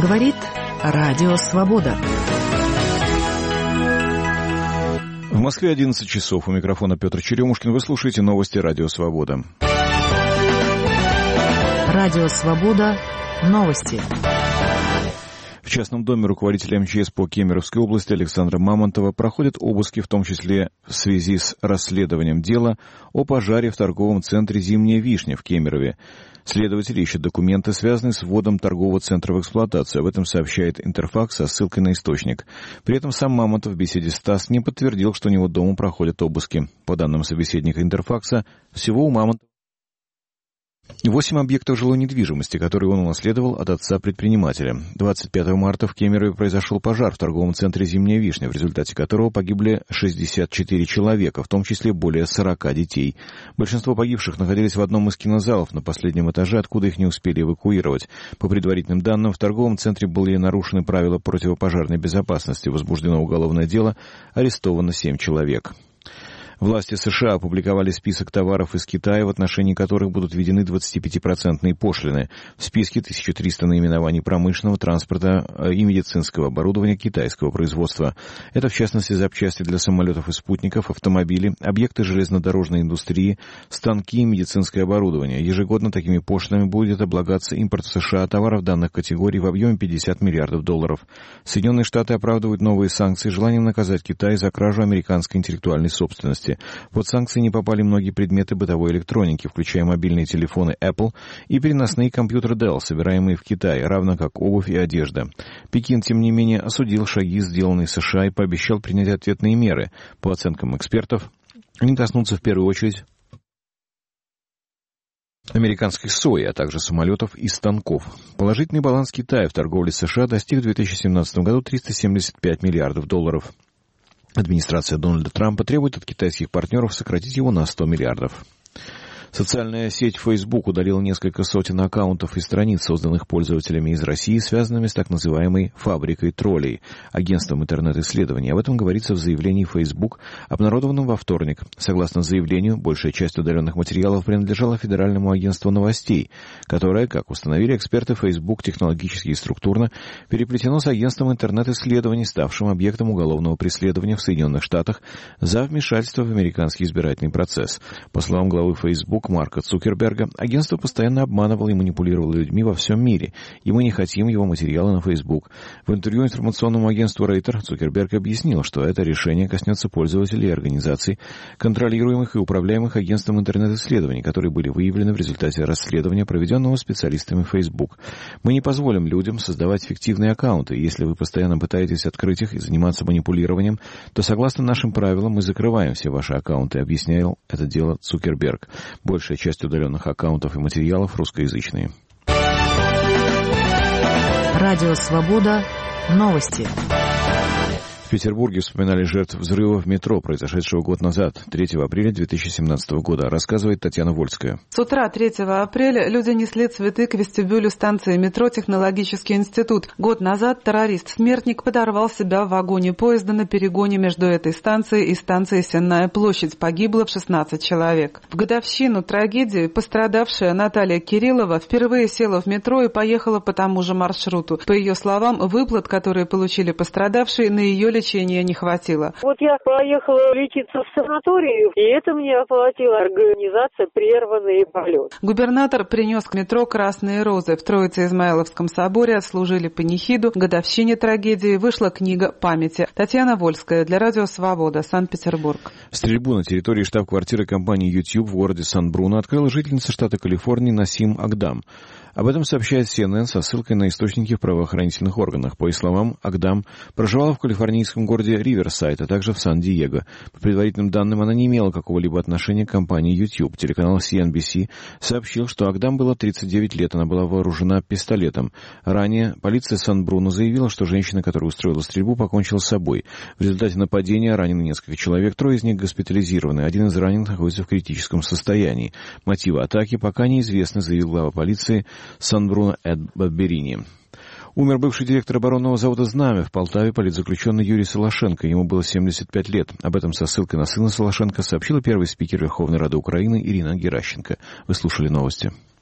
Говорит Радио Свобода. В Москве 11 часов. У микрофона Петр Черемушкин. Вы слушаете новости Радио Свобода. Радио Свобода. Новости. В частном доме руководителя МЧС по Кемеровской области Александра Мамонтова проходят обыски, в том числе в связи с расследованием дела о пожаре в торговом центре «Зимняя вишня» в Кемерове. Следователи ищут документы, связанные с вводом торгового центра в эксплуатацию. Об этом сообщает Интерфакс со ссылкой на источник. При этом сам Мамонтов в беседе с ТАСС не подтвердил, что у него дома проходят обыски. По данным собеседника Интерфакса, всего у Мамонтова 8 объектов жилой недвижимости, которые он унаследовал от отца-предпринимателя. 25 марта в Кемерове произошел пожар в торговом центре «Зимняя вишня», в результате которого погибли 64 человека, в том числе более 40 детей. Большинство погибших находились в одном из кинозалов на последнем этаже, откуда их не успели эвакуировать. По предварительным данным, в торговом центре были нарушены правила противопожарной безопасности, возбуждено уголовное дело, арестовано 7 человек. Власти США опубликовали список товаров из Китая, в отношении которых будут введены 25% пошлины. В списке 1300 наименований промышленного, транспорта и медицинского оборудования китайского производства. Это, в частности, запчасти для самолетов и спутников, автомобили, объекты железнодорожной индустрии, станки и медицинское оборудование. Ежегодно такими пошлинами будет облагаться импорт в США товаров данных категорий в объеме $50 миллиардов. Соединенные Штаты оправдывают новые санкции желанием наказать Китай за кражу американской интеллектуальной собственности. Под санкции не попали многие предметы бытовой электроники, включая мобильные телефоны Apple и переносные компьютеры Dell, собираемые в Китае, равно как обувь и одежда. Пекин, тем не менее, осудил шаги, сделанные США, и пообещал принять ответные меры. По оценкам экспертов, они коснутся в первую очередь американской сои, а также самолетов и станков. Положительный баланс Китая в торговле с США достиг в 2017 году $375 миллиардов. Администрация Дональда Трампа требует от китайских партнеров сократить его на 100 миллиардов. Социальная сеть Facebook удалила несколько сотен аккаунтов и страниц, созданных пользователями из России, связанными с так называемой «фабрикой троллей», агентством интернет-исследований. Об этом говорится в заявлении Facebook, обнародованном во вторник. Согласно заявлению, большая часть удаленных материалов принадлежала Федеральному агентству новостей, которое, как установили эксперты Facebook, технологически и структурно переплетено с агентством интернет-исследований, ставшим объектом уголовного преследования в Соединенных Штатах за вмешательство в американский избирательный процесс. По словам главы Facebook Марка Цукерберга, агентство постоянно обманывало и манипулировало людьми во всем мире, и мы не хотим его материала на Facebook. В интервью информационному агентству Reuters Цукерберг объяснил, что это решение коснется пользователей и организаций, контролируемых и управляемых агентством интернет-исследований, которые были выявлены в результате расследования, проведенного специалистами Facebook. Мы не позволим людям создавать фиктивные аккаунты, и если вы постоянно пытаетесь открыть их и заниматься манипулированием, то согласно нашим правилам мы закрываем все ваши аккаунты, объяснял это дело Цукерберг. Большая часть удаленных аккаунтов и материалов русскоязычные. Радио Свобода. Новости. В Петербурге вспоминали жертв взрыва в метро, произошедшего год назад, 3 апреля 2017 года, рассказывает Татьяна Вольская. С утра 3 апреля люди несли цветы к вестибюлю станции метро «Технологический институт». Год назад террорист-смертник подорвал себя в вагоне поезда на перегоне между этой станцией и станцией Сенная площадь. Погибло 16 человек. В годовщину трагедии пострадавшая Наталья Кириллова впервые села в метро и поехала по тому же маршруту. По ее словам, выплат, которые получили пострадавшие, на ее лечение не хватило. Вот я поехала лечиться в санаторий, и это мне оплатила организация «Прерванный полет». Губернатор принес к метро красные розы. В Троице-Измаиловском соборе отслужили панихиду. К годовщине трагедии вышла книга памяти. Татьяна Вольская для Радио Свобода, Санкт-Петербург. Стрельбу на территории штаб-квартиры компании YouTube в городе Сан-Бруно открыла жительница штата Калифорния Насим Агдам. Об этом сообщает CNN со ссылкой на источники в правоохранительных органах. По ее словам, Агдам проживала в калифорнийском городе Риверсайд, а также в Сан-Диего. По предварительным данным, она не имела какого-либо отношения к компании YouTube. Телеканал CNBC сообщил, что Агдам было 39 лет, она была вооружена пистолетом. Ранее полиция Сан-Бруно заявила, что женщина, которая устроила стрельбу, покончила с собой. В результате нападения ранены несколько человек, 3 из них госпитализированы. Один из раненых находится в критическом состоянии. Мотивы атаки пока неизвестны, заявил глава полиции Сан-Бруно Эд Барберини. Умер бывший директор оборонного завода «Знамя» в Полтаве, политзаключенный Юрий Солошенко. Ему было 75 лет. Об этом со ссылкой на сына Солошенко сообщила первый спикер Верховной Рады Украины Ирина Геращенко. Вы слушали новости.